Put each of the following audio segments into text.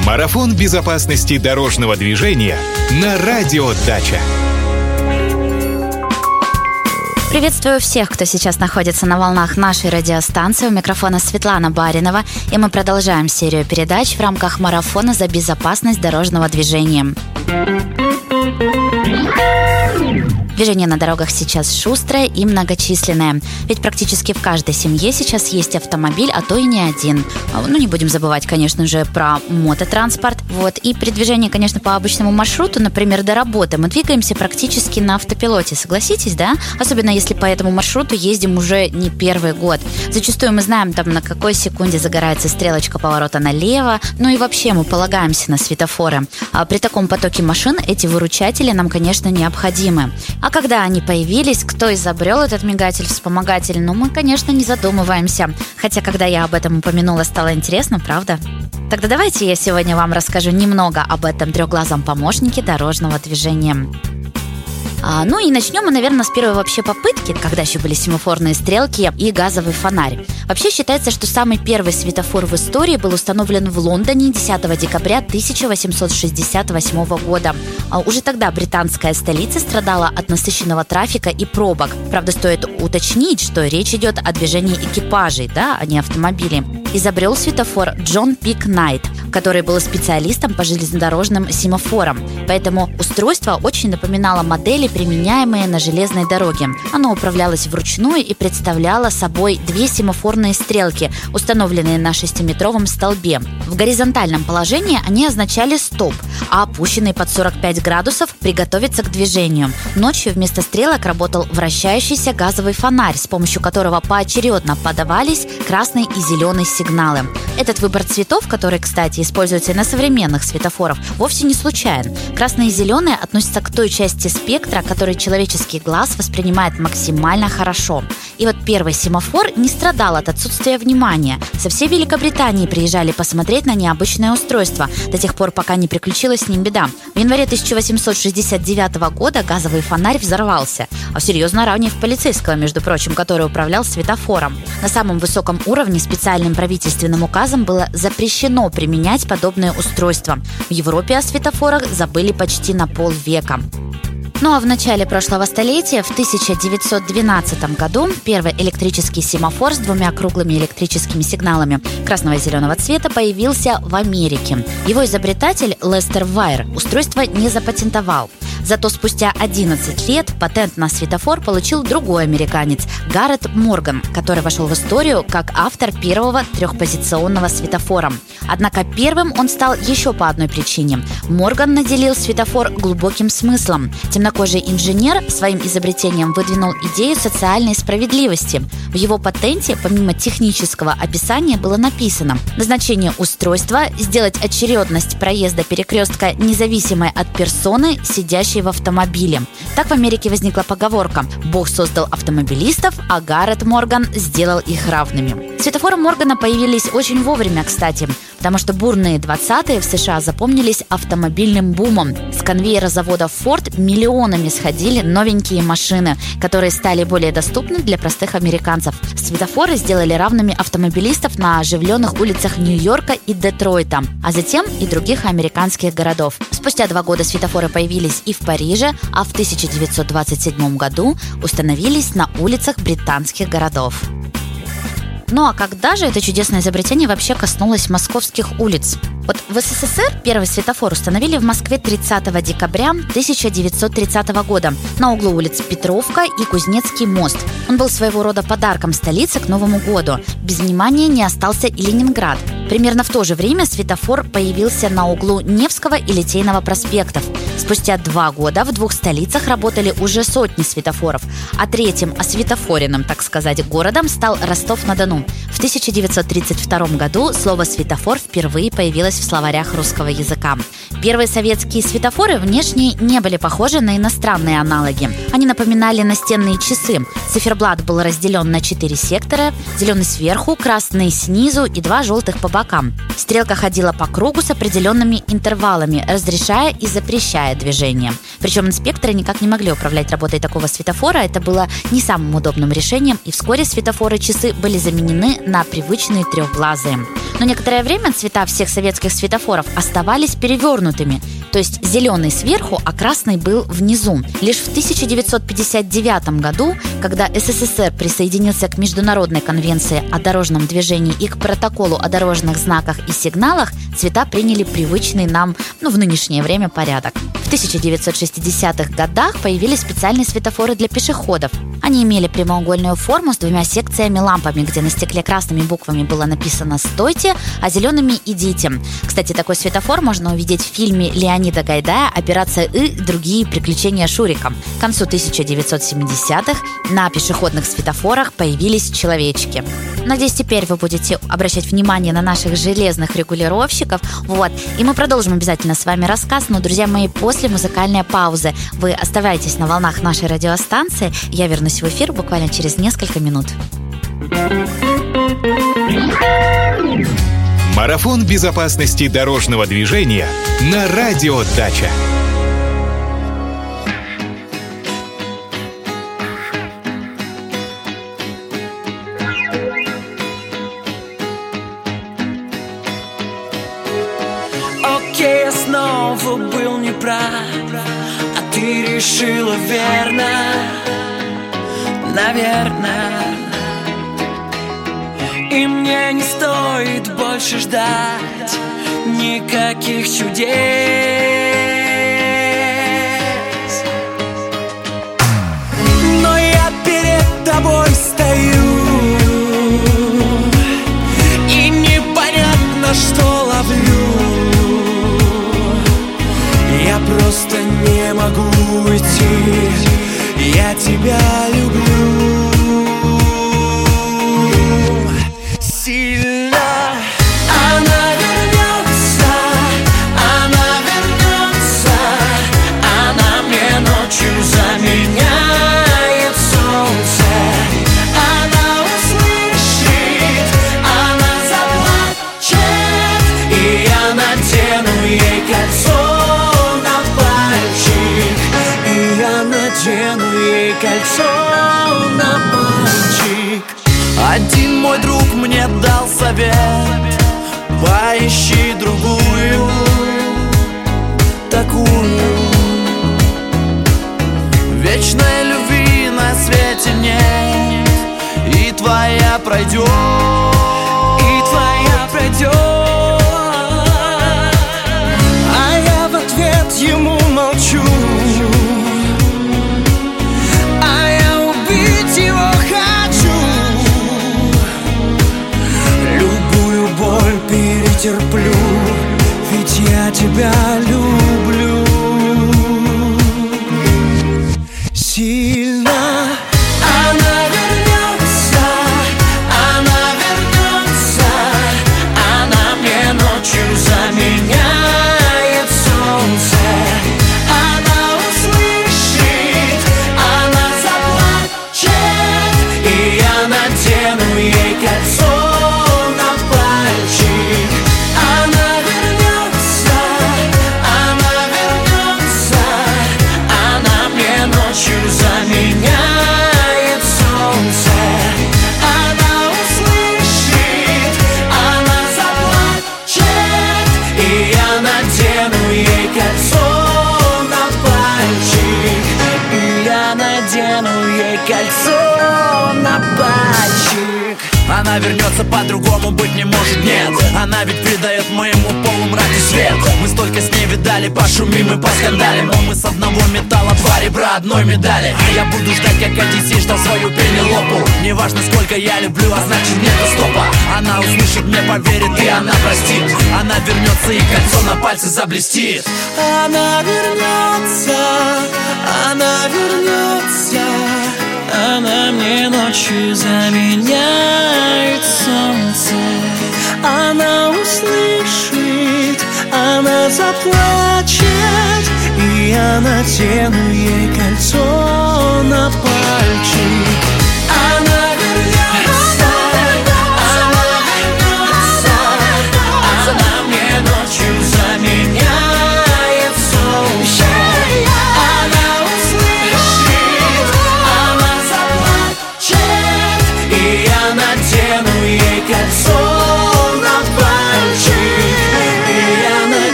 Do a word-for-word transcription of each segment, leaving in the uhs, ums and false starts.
Марафон безопасности дорожного движения на Радио Дача. Приветствую всех, кто сейчас находится на волнах нашей радиостанции. У микрофона Светлана Баринова, и мы продолжаем серию передач в рамках марафона за безопасность дорожного движения. Движение на дорогах сейчас шустрое и многочисленное. Ведь практически в каждой семье сейчас есть автомобиль, а то и не один. Ну, не будем забывать, конечно же, про мототранспорт. Вот. И при движении, конечно, по обычному маршруту, например, до работы, мы двигаемся практически на автопилоте. Согласитесь, да? Особенно если по этому маршруту ездим уже не первый год. Зачастую мы знаем, там, на какой секунде загорается стрелочка поворота налево. Ну и вообще мы полагаемся на светофоры. А при таком потоке машин эти выручатели нам, конечно, необходимы. А когда они появились, кто изобрел этот мигатель-вспомогатель, ну, мы, конечно, не задумываемся. Хотя, когда я об этом упомянула, стало интересно, правда? Тогда давайте я сегодня вам расскажу немного об этом трехглазом помощнике дорожного движения. А, ну и начнем мы, наверное, с первой вообще попытки, когда еще были семафорные стрелки и газовый фонарь. Вообще считается, что самый первый светофор в истории был установлен в Лондоне десятого декабря тысяча восемьсот шестьдесят восьмого года. А уже тогда британская столица страдала от насыщенного трафика и пробок. Правда, стоит уточнить, что речь идет о движении экипажей, да, а не автомобилей. Изобрел светофор Джон Пик Найт, который был специалистом по железнодорожным семафорам. Поэтому устройство очень напоминало модели, применяемые на железной дороге. Оно управлялось вручную и представляло собой две семафорные стрелки, установленные на шестиметровом столбе. В горизонтальном положении они означали «стоп», а опущенные под сорок пять градусов «приготовиться к движению». Ночью вместо стрелок работал вращающийся газовый фонарь, с помощью которого поочередно подавались красный и зеленый сигналы. Этот выбор цветов, который, кстати, используется и на современных светофорах, вовсе не случайен. Красные и зеленые относятся к той части спектра, который человеческий глаз воспринимает максимально хорошо. И вот первый семафор не страдал от отсутствия внимания. Со всей Великобритании приезжали посмотреть на необычное устройство, до тех пор, пока не приключилась с ним беда. В январе тысяча восемьсот шестьдесят девятого года газовый фонарь взорвался, а серьезно ранив полицейского, между прочим, который управлял светофором. На самом высоком уровне специальным правительственным указом было запрещено применять подобные устройства. В Европе о светофорах забыли почти на полвека. Ну а в начале прошлого столетия, в тысяча девятьсот двенадцатом году, первый электрический семафор с двумя круглыми электрическими сигналами красного и зеленого цвета появился в Америке. Его изобретатель Лестер Вайер устройство не запатентовал. Зато спустя одиннадцать лет патент на светофор получил другой американец Гаррет Морган, который вошел в историю как автор первого трехпозиционного светофора. Однако первым он стал еще по одной причине. Морган наделил светофор глубоким смыслом. Темнокожий инженер своим изобретением выдвинул идею социальной справедливости. В его патенте, помимо технического описания, было написано: назначение устройства – сделать очередность проезда перекрестка независимой от персоны, сидящей в автомобиле. Так в Америке возникла поговорка: «Бог создал автомобилистов, а Гаррет Морган сделал их равными». Светофоры Моргана появились очень вовремя, кстати, потому что бурные двадцатые в США запомнились автомобильным бумом. С конвейера завода Ford миллионами сходили новенькие машины, которые стали более доступны для простых американцев. Светофоры сделали равными автомобилистов на оживленных улицах Нью-Йорка и Детройта, а затем и других американских городов. Спустя два года светофоры появились и в Париже, а в тысяча девятьсот двадцать седьмом году установились на улицах британских городов. Ну а когда же это чудесное изобретение вообще коснулось московских улиц? Вот в СССР первый светофор установили в Москве тридцатого декабря тысяча девятьсот тридцатого года на углу улиц Петровка и Кузнецкий мост. Он был своего рода подарком столице к Новому году. Без внимания не остался и Ленинград. Примерно в то же время светофор появился на углу Невского и Литейного проспектов. Спустя два года в двух столицах работали уже сотни светофоров, а третьим осветофоренным, так сказать, городом стал Ростов-на-Дону. В тысяча девятьсот тридцать втором году слово «светофор» впервые появилось в словарях русского языка. Первые советские светофоры внешне не были похожи на иностранные аналоги. Они напоминали настенные часы. Циферблат был разделен на четыре сектора: зеленый сверху, красный снизу и два желтых по бокам. Стрелка ходила по кругу с определенными интервалами, разрешая и запрещая движение. Причем инспекторы никак не могли управлять работой такого светофора. Это было не самым удобным решением, и вскоре светофоры-часы были заменены на привычные трехглазые. Но некоторое время цвета всех советских светофоров оставались перевернутыми. То есть зеленый сверху, а красный был внизу. Лишь в тысяча девятьсот пятьдесят девятом году, когда СССР присоединился к Международной конвенции о дорожном движении и к протоколу о дорожных знаках и сигналах, цвета приняли привычный нам, ну, в нынешнее время порядок. В тысяча девятьсот шестидесятых годах появились специальные светофоры для пешеходов. Они имели прямоугольную форму с двумя секциями-лампами, где на стекле красными буквами было написано «Стойте», а зелеными «Идите». Кстати, такой светофор можно увидеть в фильме Леонида Гайдая «Операция И» и другие приключения Шурика. К концу тысяча девятьсот семидесятых на пешеходных светофорах появились человечки. Надеюсь, теперь вы будете обращать внимание на наших железных регулировщиков. Вот. И мы продолжим обязательно с вами рассказ, но, друзья мои, после музыкальной паузы. Вы оставайтесь на волнах нашей радиостанции. Я вернусь в эфир буквально через несколько минут. Марафон безопасности дорожного движения на Радио Дача. Окей, я снова был неправ, а ты решила верно, наверное. И мне не стоит больше ждать никаких чудес. Но я перед тобой стою, и непонятно, что ловлю. Я просто не могу уйти, я тебя люблю. Кольцо на пальчик. Один мой друг мне дал совет: поищи другую, такую. Вечной любви на свете нет, и твоя пройдет, и твоя пройдет. А я в ответ ему молчу, терплю, ведь я тебя люблю сильно. Она вернется, она вернется, она мне ночью заменяет солнце. Она услышит, она заплачет, и я надену ей кольцо. Кольцо на пальчик. Она вернется, по-другому быть не может, нет. Она ведь придает моему полумраку свет. Мы столько с ней видали, пошумим и поскандалим, но мы с одного металла, два ребра одной медали. Я буду ждать, как Одиссей ждал свою Пенелопу. Неважно, сколько я люблю, а значит нету стопа. Она услышит, мне поверит, и она простит. Она вернется, и кольцо на пальце заблестит. Она вернется, она вернется, она мне ночью заменяет солнце. Она услышит, она заплачет, и я надену ей кольцо на пальчик. Она вернется, она вернется,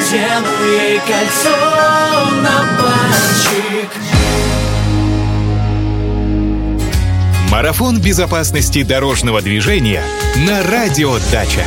надену ей кольцо на пальчик. Марафон безопасности дорожного движения на Радио Дача.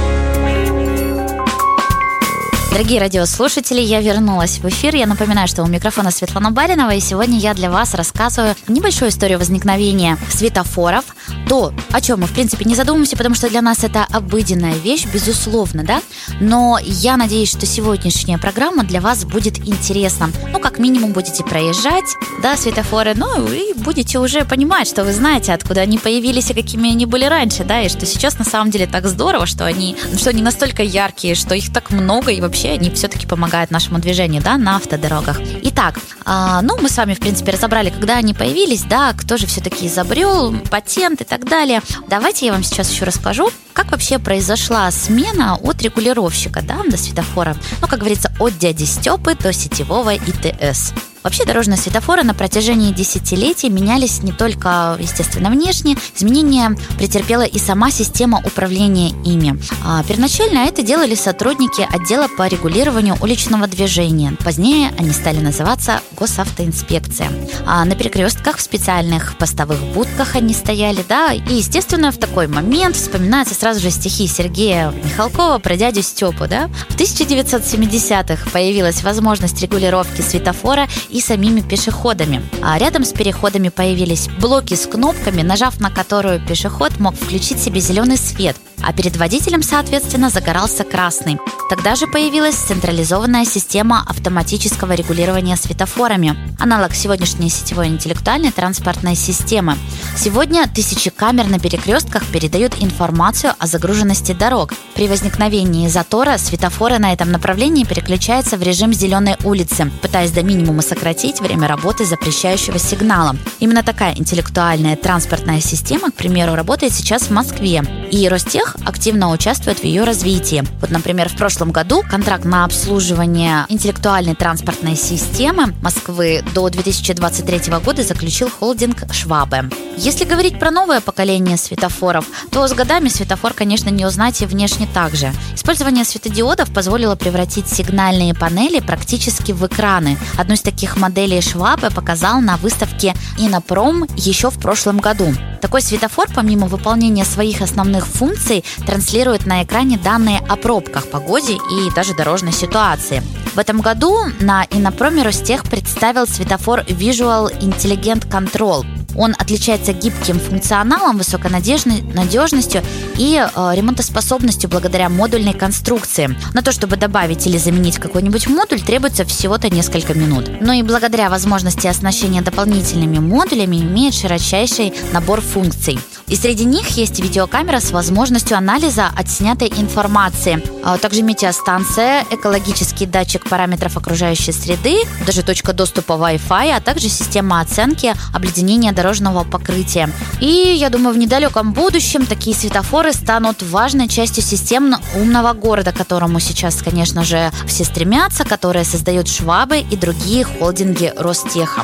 Дорогие радиослушатели, я вернулась в эфир. Я напоминаю, что у микрофона Светлана Баринова, и сегодня я для вас рассказываю небольшую историю возникновения светофоров. То, о чем мы, в принципе, не задумываемся, потому что для нас это обыденная вещь, безусловно, да? Но я надеюсь, что сегодняшняя программа для вас будет интересна. Ну, как минимум, будете проезжать, да, светофоры, ну, и будете уже понимать, что вы знаете, откуда они появились и какими они были раньше, да, и что сейчас на самом деле так здорово, что они, что они настолько яркие, что их так много, и вообще они все-таки помогают нашему движению, да, на автодорогах. Итак, э, ну, мы с вами, в принципе, разобрали, когда они появились, да, кто же все-таки изобрел, патент и так далее. Давайте я вам сейчас еще расскажу, как вообще произошла смена от регулировщика, да, до светофора. Ну, как говорится, от дяди Степы до сетевого ИТС. Вообще дорожные светофоры на протяжении десятилетий менялись не только, естественно, внешне. Изменения претерпела и сама система управления ими. А первоначально это делали сотрудники отдела по регулированию уличного движения. Позднее они стали называться госавтоинспекция. А на перекрестках в специальных постовых будках они стояли, да. И, естественно, в такой момент вспоминаются сразу же стихи Сергея Михалкова про дядю Степу, да. В тысяча девятьсот семидесятых появилась возможность регулировки светофора и самими пешеходами. А рядом с переходами появились блоки с кнопками, нажав на которую пешеход мог включить себе зеленый свет, а перед водителем, соответственно, загорался красный. Тогда же появилась централизованная система автоматического регулирования светофорами, аналог сегодняшней сетевой интеллектуальной транспортной системы. Сегодня тысячи камер на перекрестках передают информацию о загруженности дорог. При возникновении затора светофоры на этом направлении переключаются в режим зеленой улицы, пытаясь до минимума сократить время работы запрещающего сигнала. Именно такая интеллектуальная транспортная система, к примеру, работает сейчас в Москве, и Ростех активно участвует в ее развитии. Вот, например, в прошлом году контракт на обслуживание интеллектуальной транспортной системы Москвы до две тысячи двадцать третьего года заключил холдинг Швабе. Если говорить про новое поколение светофоров, то с годами светофор, конечно, не узнать и внешне так же. Использование светодиодов позволило превратить сигнальные панели практически в экраны. Одну из таких моделей Швабе показал на выставке Инопром еще в прошлом году. Такой светофор, помимо выполнения своих основных функций, транслирует на экране данные о пробках, погоде и даже дорожной ситуации. В этом году на Инопроме Ростех представил светофор Visual Intelligent Control. Он отличается гибким функционалом, высокой надежностью и э, ремонтоспособностью благодаря модульной конструкции. На то, чтобы добавить или заменить какой-нибудь модуль, требуется всего-то несколько минут. Но и благодаря возможности оснащения дополнительными модулями имеет широчайший набор функций. И среди них есть видеокамера с возможностью анализа отснятой информации, а также метеостанция, экологический датчик параметров окружающей среды, даже точка доступа Wi-Fi, а также система оценки обледенения дорожного покрытия. И я думаю, в недалеком будущем такие светофоры станут важной частью систем умного города, к которому сейчас, конечно же, все стремятся, которые создают Швабе и другие холдинги Ростеха.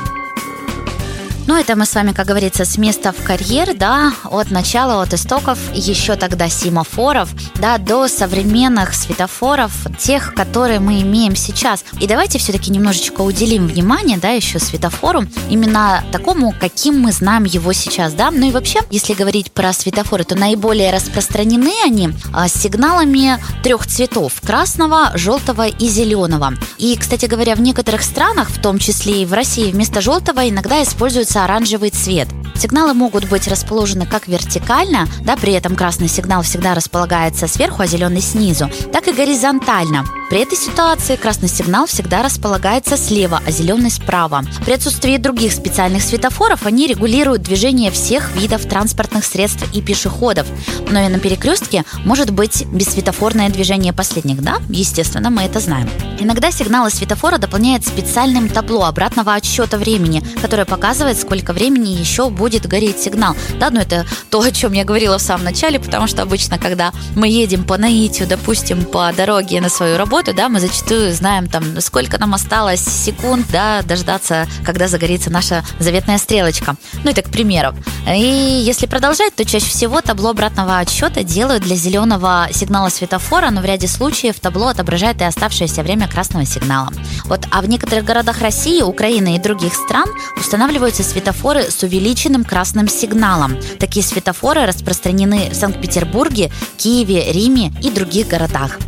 Ну, это мы с вами, как говорится, с места в карьер, да, от начала, от истоков еще тогда семафоров, да, до современных светофоров, тех, которые мы имеем сейчас. И давайте все-таки немножечко уделим внимание, да, еще светофору, именно такому, каким мы знаем его сейчас, да. Ну и вообще, если говорить про светофоры, то наиболее распространены они а, с сигналами трех цветов: красного, желтого и зеленого. И, кстати говоря, в некоторых странах, в том числе и в России, вместо желтого иногда используется оранжевый цвет. Сигналы могут быть расположены как вертикально, да, при этом красный сигнал всегда располагается сверху, а зеленый снизу, так и горизонтально. При этой ситуации красный сигнал всегда располагается слева, а зеленый справа. При отсутствии других специальных светофоров они регулируют движение всех видов транспортных средств и пешеходов. Но и на перекрестке может быть бессветофорное движение последних, да? Естественно, мы это знаем. Иногда сигналы светофора дополняют специальным табло обратного отсчета времени, которое показывает, сколько времени еще будет гореть сигнал. Да, ну это то, о чем я говорила в самом начале, потому что обычно, когда мы едем по наитию, допустим, по дороге на свою работу, работу, да, мы зачастую знаем, там, сколько нам осталось секунд, да, дождаться, когда загорится наша заветная стрелочка. Ну, это к примеру. И если продолжать, то чаще всего табло обратного отсчета делают для зеленого сигнала светофора, но в ряде случаев табло отображает и оставшееся время красного сигнала. Вот, а в некоторых городах России, Украины и других стран устанавливаются светофоры с увеличенным красным сигналом. Такие светофоры распространены в Санкт-Петербурге, Киеве, Риме и других городах.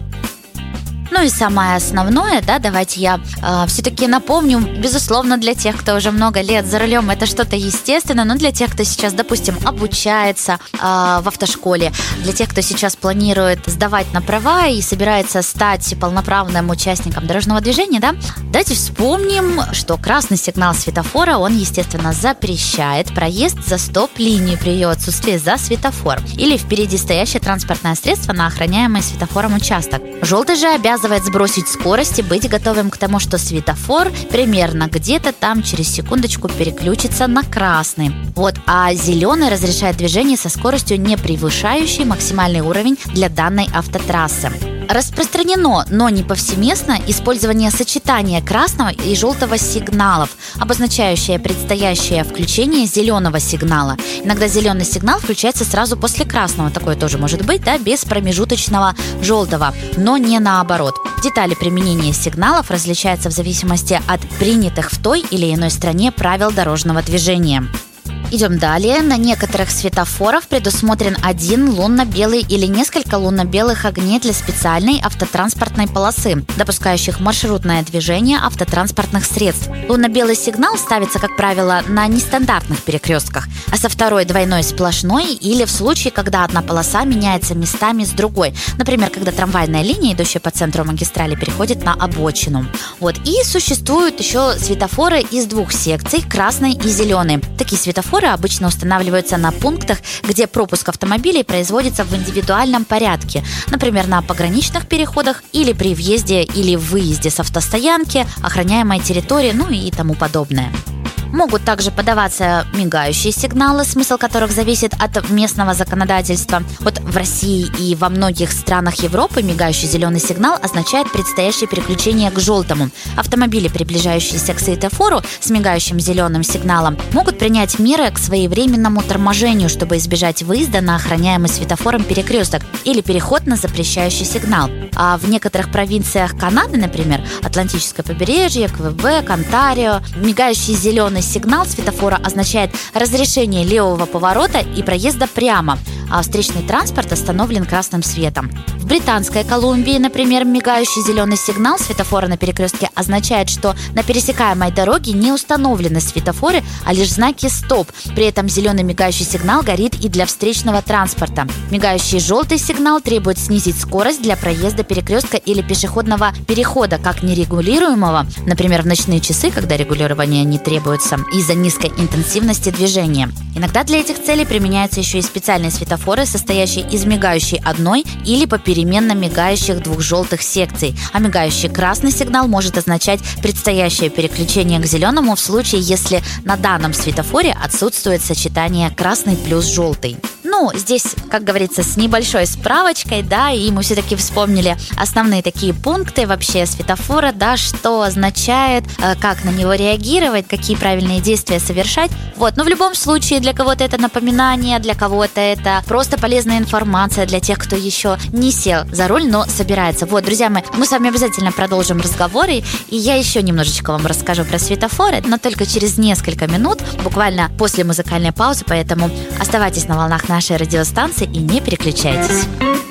Ну и самое основное, да, давайте я э, все-таки напомню, безусловно, для тех, кто уже много лет за рулем, это что-то естественно, но для тех, кто сейчас, допустим, обучается э, в автошколе, для тех, кто сейчас планирует сдавать на права и собирается стать полноправным участником дорожного движения, да, давайте вспомним, что красный сигнал светофора, он, естественно, запрещает проезд за стоп-линию при ее отсутствии за светофор или впереди стоящее транспортное средство на охраняемый светофором участок. Желтый же обязывает сбросить скорость и быть готовым к тому, что светофор примерно где-то там через секундочку переключится на красный. Вот, а зеленый разрешает движение со скоростью, не превышающей максимальный уровень для данной автотрассы. Распространено, но не повсеместно, использование сочетания красного и желтого сигналов, обозначающее предстоящее включение зеленого сигнала. Иногда зеленый сигнал включается сразу после красного, такое тоже может быть, да, без промежуточного желтого, но не наоборот. Детали применения сигналов различаются в зависимости от принятых в той или иной стране правил дорожного движения. Идем далее. На некоторых светофорах предусмотрен один лунно-белый или несколько лунно-белых огней для специальной автотранспортной полосы, допускающих маршрутное движение автотранспортных средств. Лунно-белый сигнал ставится, как правило, на нестандартных перекрестках, а со второй двойной сплошной или в случае, когда одна полоса меняется местами с другой. Например, когда трамвайная линия, идущая по центру магистрали, переходит на обочину. Вот. И существуют еще светофоры из двух секций, красной и зеленой. Такие светофоры обычно устанавливаются на пунктах, где пропуск автомобилей производится в индивидуальном порядке, например, на пограничных переходах или при въезде или выезде с автостоянки, охраняемой территории, ну и тому подобное. Могут также подаваться мигающие сигналы, смысл которых зависит от местного законодательства. Вот в России и во многих странах Европы мигающий зеленый сигнал означает предстоящее переключение к желтому. Автомобили, приближающиеся к светофору с мигающим зеленым сигналом, могут принять меры к своевременному торможению, чтобы избежать выезда на охраняемый светофором перекресток или переход на запрещающий сигнал. А в некоторых провинциях Канады, например, Атлантическое побережье, Квебек, Онтарио, мигающий зеленый сигнал светофора означает разрешение левого поворота и проезда прямо, а встречный транспорт остановлен красным светом. В Британской Колумбии, например, мигающий зеленый сигнал светофора на перекрестке означает, что на пересекаемой дороге не установлены светофоры, а лишь знаки «стоп». При этом зеленый мигающий сигнал горит и для встречного транспорта. Мигающий желтый сигнал требует снизить скорость для проезда перекрестка или пешеходного перехода, как нерегулируемого, например, в ночные часы, когда регулирование не требуется из-за низкой интенсивности движения. Иногда для этих целей применяются еще и специальные светофоры, состоящие из мигающей одной или попеременно мигающих двух желтых секций. А мигающий красный сигнал может означать предстоящее переключение к зеленому в случае, если на данном светофоре отсутствует сочетание красный плюс желтый. Ну, здесь, как говорится, с небольшой справочкой, да, и мы все-таки вспомнили основные такие пункты вообще светофора, да, что означает, как на него реагировать, какие правильные действия совершать. Вот, но в любом случае для кого-то это напоминание, для кого-то это просто полезная информация для тех, кто еще не сел за руль, но собирается. Вот, друзья мои, мы с вами обязательно продолжим разговоры, и я еще немножечко вам расскажу про светофоры, но только через несколько минут, буквально после музыкальной паузы, поэтому оставайтесь на волнах нашей радиостанции и не переключайтесь.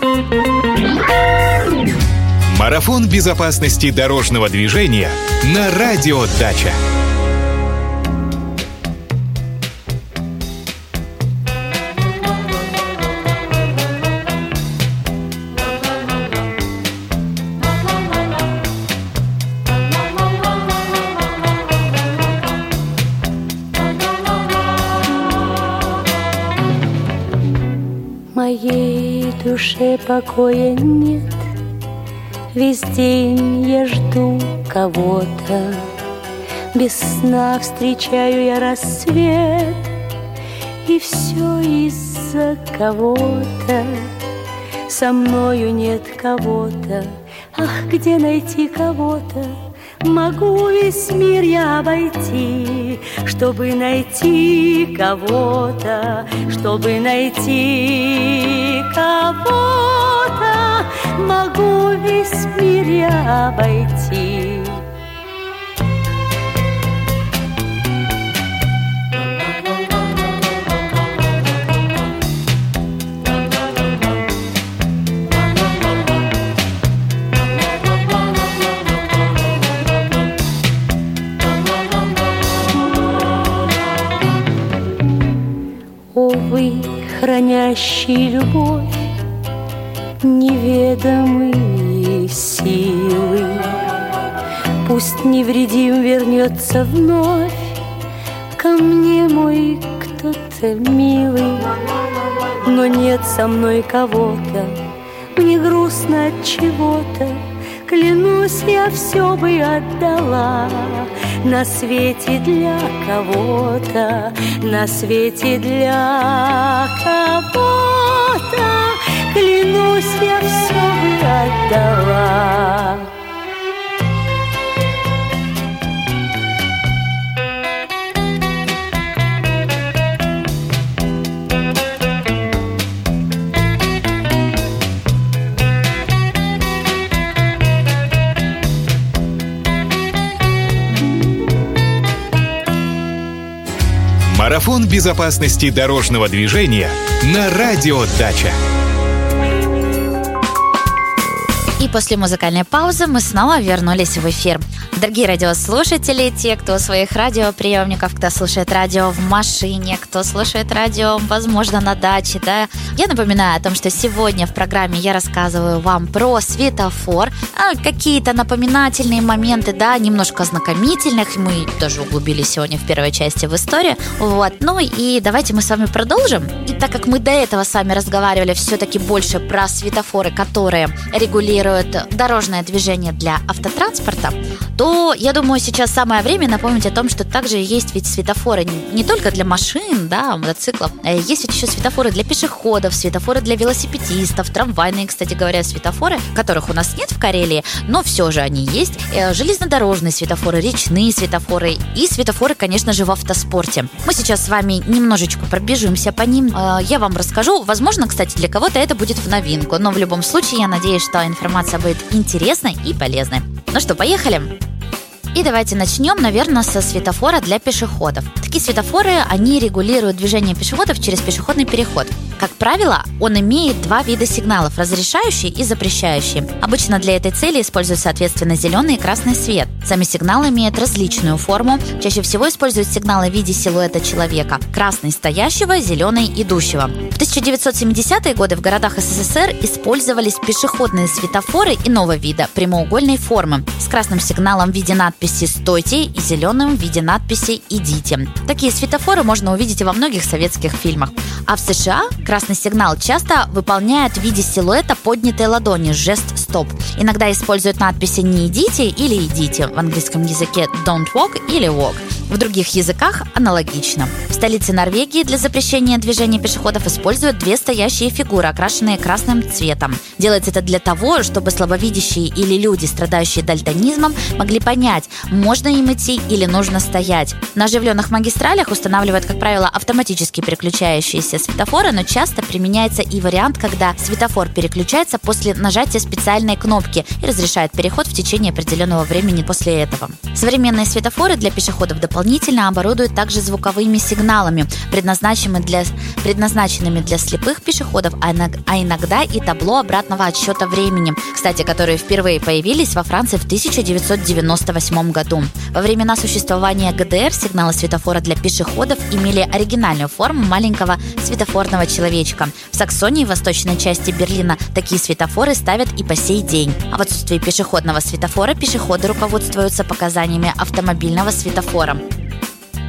Марафон безопасности дорожного движения на Радио Дача. Моей душе покоя нет, весь день я жду кого-то, без сна встречаю я рассвет, и все из-за кого-то. Со мною нет кого-то, Ах, где найти кого-то? Могу весь мир я обойти, чтобы найти кого-то, чтобы найти кого-то. Могу весь мир я обойти. Увы, хранящий любовь неведомые силы, пусть невредим вернется вновь ко мне мой кто-то милый. Но нет со мной кого-то, мне грустно от чего-то. Клянусь, я все бы отдала на свете для кого-то, на свете для кого-то. Клянусь, я все бы отдала. Марафон безопасности дорожного движения на Радио Дача. И после музыкальной паузы мы снова вернулись в эфир. Дорогие радиослушатели, те, кто у своих радиоприемников, кто слушает радио в машине, кто слушает радио, возможно, на даче, да, я напоминаю о том, что сегодня в программе я рассказываю вам про светофор, а, какие-то напоминательные моменты, да, немножко ознакомительных, мы даже углубились сегодня в первой части в историю, вот, ну и давайте мы с вами продолжим. И так как мы до этого с вами разговаривали все-таки больше про светофоры, которые регулируют дорожное движение для автотранспорта, то, я думаю, сейчас самое время напомнить о том, что также есть ведь светофоры не только для машин, да, мотоциклов, есть ведь еще светофоры для пешеходов, светофоры для велосипедистов, трамвайные, кстати говоря, светофоры, которых у нас нет в Карелии, но все же они есть, железнодорожные светофоры, речные светофоры и светофоры, конечно же, в автоспорте. Мы сейчас с вами немножечко пробежимся по ним, я вам расскажу, возможно, кстати, для кого-то это будет в новинку, но в любом случае я надеюсь, что информация будет интересной и полезной. Ну что, поехали? И давайте начнем, наверное, со светофора для пешеходов. Такие светофоры, они регулируют движение пешеходов через пешеходный переход. Как правило, он имеет два вида сигналов – разрешающий и запрещающий. Обычно для этой цели используют, соответственно, зеленый и красный свет. Сами сигналы имеют различную форму. Чаще всего используют сигналы в виде силуэта человека – красный стоящего, зеленый идущего. В тысяча девятьсот семидесятые годы в городах СССР использовались пешеходные светофоры иного вида – прямоугольной формы, с красным сигналом в виде надписи «Стойте» и зеленым в виде надписи «Идите». Такие светофоры можно увидеть и во многих советских фильмах. А в США красный сигнал часто выполняют в виде силуэта поднятой ладони, жест «Стоп». Иногда используют надписи «Не идите» или «Идите», в английском языке «Don't walk» или «Walk». В других языках аналогично. В столице Норвегии для запрещения движения пешеходов используют две стоящие фигуры, окрашенные красным цветом. Делается это для того, чтобы слабовидящие или люди, страдающие дальтонизмом, могли понять, можно им идти или нужно стоять. На оживленных магистралях устанавливают, как правило, автоматически переключающиеся светофоры, но часто применяется и вариант, когда светофор переключается после нажатия специальной кнопки и разрешает переход в течение определенного времени после этого. Современные светофоры для пешеходов дополнительно оборудуют также звуковыми сигналами, предназначенными для, предназначенными для слепых пешеходов, а иногда и табло обратного отсчета времени, кстати, которые впервые появились во Франции в тысяча девятьсот девяносто восьмом году. Во времена существования ГДР сигналы светофора для пешеходов имели оригинальную форму маленького светофорного человечка. В Саксонии, в восточной части Берлина, такие светофоры ставят и по сей день. А в отсутствии пешеходного светофора пешеходы руководствуются показаниями автомобильного светофора.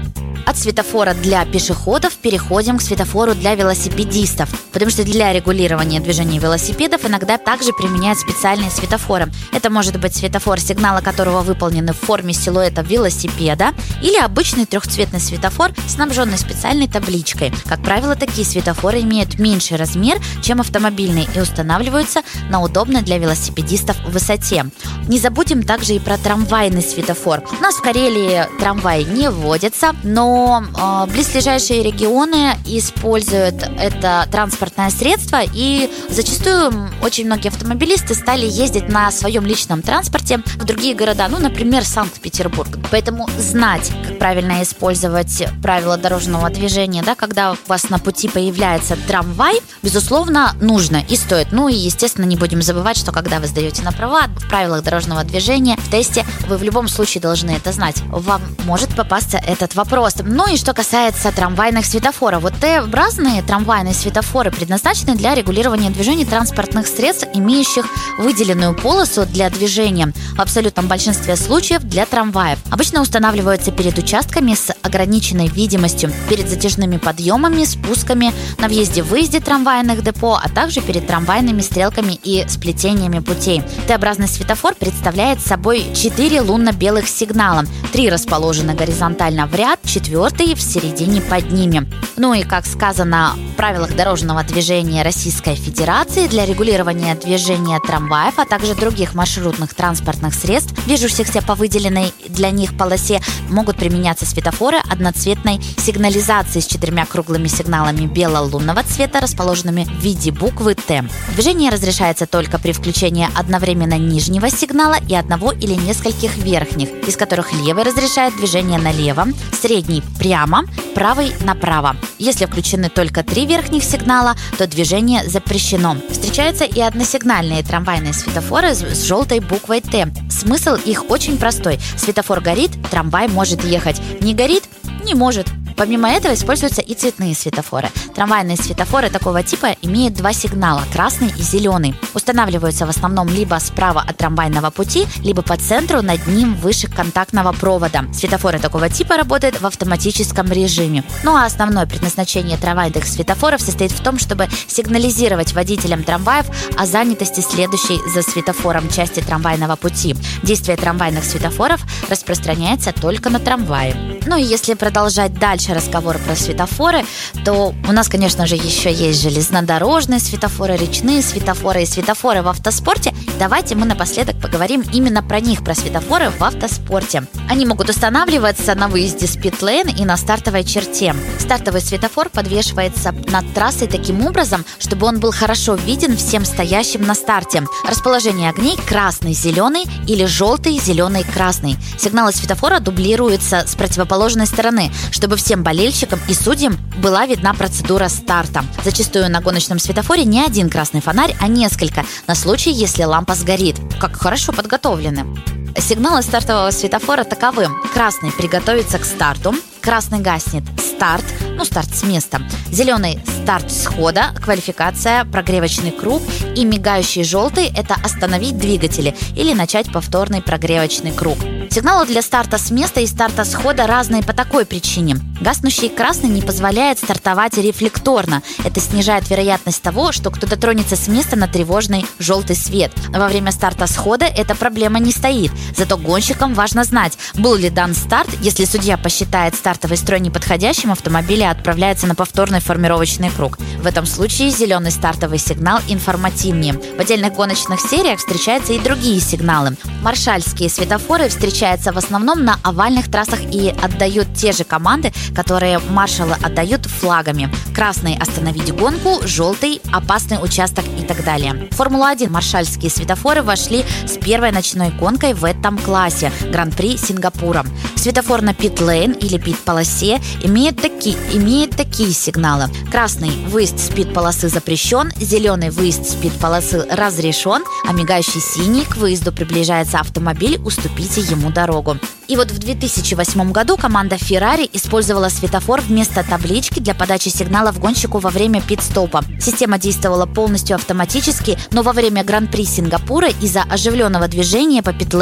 от светофора для пешеходов переходим к светофору для велосипедистов, потому что для регулирования движения велосипедов иногда также применяют специальные светофоры. Это может быть светофор, сигналы которого выполнены в форме силуэта велосипеда, или обычный трехцветный светофор, снабженный специальной табличкой. Как правило, такие светофоры имеют меньший размер, чем автомобильные, и устанавливаются на удобной для велосипедистов высоте. Не забудем также и про трамвайный светофор. У нас в Карелии трамвай не вводится, но э, близлежащие регионы используют это транспортное средство, и зачастую очень многие автомобилисты стали ездить на своем личном транспорте в другие города, ну, например, Санкт-Петербург. Поэтому знать, как правильно использовать правила дорожного движения, да, когда у вас на пути появляется трамвай, безусловно, нужно и стоит. Ну и, естественно, не будем забывать, что когда вы сдаете на права, в правилах дорожного движения, в тесте, вы в любом случае должны это знать. Вам может попасться этот вопрос. Ну и что касается трамвайных светофоров. Вот Т-образные трамвайные светофоры предназначены для регулирования движения транспортных средств, имеющих выделенную полосу для движения, в абсолютном большинстве случаев для трамваев. Обычно устанавливаются перед участками с ограниченной видимостью, перед затяжными подъемами, спусками, на въезде-выезде трамвайных депо, а также перед трамвайными стрелками и сплетениями путей. Т-образный светофор представляет собой четыре лунно-белых сигнала. Три расположены горизонтально в ряд, четвертый в середине под ними. Ну и, как сказано в правилах дорожного движения Российской Федерации, для регулирования движения трамваев, а также других маршрутных транспортных средств, движущихся по выделенной для них полосе, могут применяться светофоры одноцветной сигнализации с четырьмя круглыми сигналами бело-лунного цвета, расположенными в виде буквы Т. Движение разрешается только при включении одновременно нижнего сигнала и одного или нескольких верхних, из которых левый разрешает движение налево, средний прямо, правый направо. Если включены только три верхних сигнала, то движение запрещено. Встречаются и односигнальные трамвайные светофоры с желтой буквой Т. Смысл их очень простой. Светофор горит, трамвай может ехать. Не горит – не может. Помимо этого используются и цветные светофоры. Трамвайные светофоры такого типа имеют два сигнала – красный и зеленый. Устанавливаются в основном либо справа от трамвайного пути, либо по центру над ним выше контактного провода. Светофоры такого типа работают в автоматическом режиме. Ну а основное предназначение трамвайных светофоров состоит в том, чтобы сигнализировать водителям трамваев о занятости следующей за светофором части трамвайного пути. Действие трамвайных светофоров распространяется только на трамваи. Ну и если продолжать дальше разговор про светофоры, то у нас, конечно же, еще есть железнодорожные светофоры, речные светофоры и светофоры в автоспорте. Давайте мы напоследок поговорим именно про них, про светофоры в автоспорте. Они могут устанавливаться на выезде с пит-лейн и на стартовой черте. Стартовый светофор подвешивается над трассой таким образом, чтобы он был хорошо виден всем стоящим на старте. Расположение огней красный, зеленый или желтый, зеленый, красный. Сигналы светофора дублируются с противоположной стороны, чтобы всем болельщикам и судьям была видна процедура старта. Зачастую на гоночном светофоре не один красный фонарь, а несколько, на случай, если лампа сгорит. Как хорошо подготовлены. Сигналы стартового светофора таковы. Красный – приготовиться к старту. Красный гаснет – старт, ну старт с места. Зеленый – старт схода, квалификация, прогревочный круг. И мигающий желтый – это остановить двигатели или начать повторный прогревочный круг. Сигналы для старта с места и старта с хода разные по такой причине. Гаснущий красный не позволяет стартовать рефлекторно. Это снижает вероятность того, что кто-то тронется с места на тревожный желтый свет. Во время старта с хода эта проблема не стоит. Зато гонщикам важно знать, был ли дан старт. Если судья посчитает стартовый строй неподходящим, автомобиль отправляется на повторный формировочный круг. В этом случае зеленый стартовый сигнал информативнее. В отдельных гоночных сериях встречаются и другие сигналы. Маршальские светофоры встречаются в основном на овальных трассах и отдают те же команды, которые маршалы отдают флагами. Красный – остановить гонку, желтый – опасный участок и так далее. В Формулу-один маршальские светофоры вошли с первой ночной гонкой в этом классе – Гран-при Сингапура. Светофор на пит-лейн или пит-полосе имеет такие, имеет такие сигналы. Красный – выезд с пит-полосы запрещен, зеленый – выезд с пит-полосы разрешен, а мигающий синий – к выезду приближается автомобиль, уступите ему дорогу. И вот в две тысячи восьмом году команда Ferrari использовала светофор вместо таблички для подачи сигналов гонщику во время пит-стопа. Система действовала полностью автоматически, но во время Гран-при Сингапура из-за оживленного движения по пит-лейн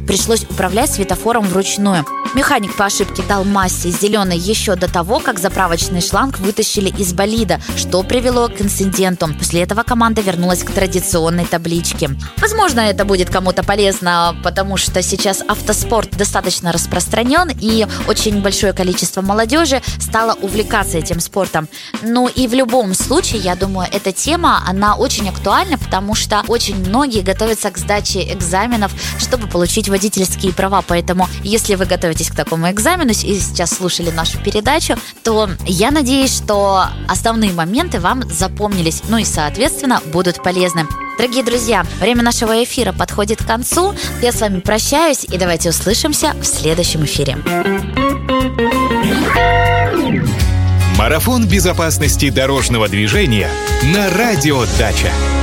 пришлось управлять светофором вручную. Механик по ошибке дал массе зеленый еще до того, как заправочный шланг вытащили из болида, что привело к инциденту. После этого команда вернулась к традиционной табличке. Возможно, это будет кому-то полезно, потому что сейчас автоспорт достаточно распространен, и очень большое количество молодежи стало увлекаться этим спортом. Ну и в любом случае, я думаю, эта тема, она очень актуальна, потому что очень многие готовятся к сдаче экзаменов, чтобы получить водительские права. Поэтому, если вы готовитесь к такому экзамену и сейчас слушали нашу передачу, то я надеюсь, что основные моменты вам запомнились, ну и, соответственно, будут полезны. Дорогие друзья, время нашего эфира подходит к концу. Я с вами прощаюсь, и давайте услышимся в следующем эфире. Марафон безопасности дорожного движения на Радио Дача.